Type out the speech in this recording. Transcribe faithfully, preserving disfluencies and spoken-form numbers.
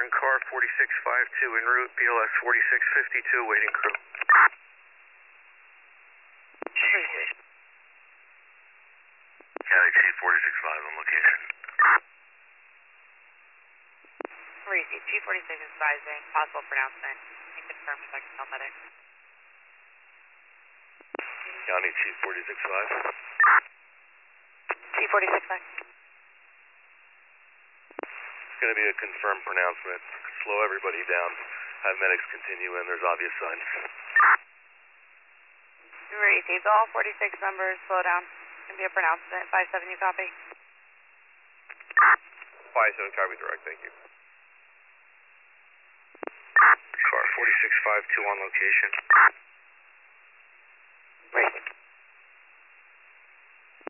Martin, car forty-six fifty-two en route, B L S forty-six fifty-two, waiting crew. Cali Chief forty-six five on location. Maurice, Chief forty-six is advising possible pronouncement. Can confirm if I can tell medic. County Chief forty-six five. Chief forty-six five. It's going to be a confirmed pronouncement. Slow everybody down. Have medics continue in. There's obvious signs. Received all forty-six members. Slow down. Can be a pronouncement. five seven, you copy? five seven, copy direct. Thank you. Car forty-six fifty-two on location.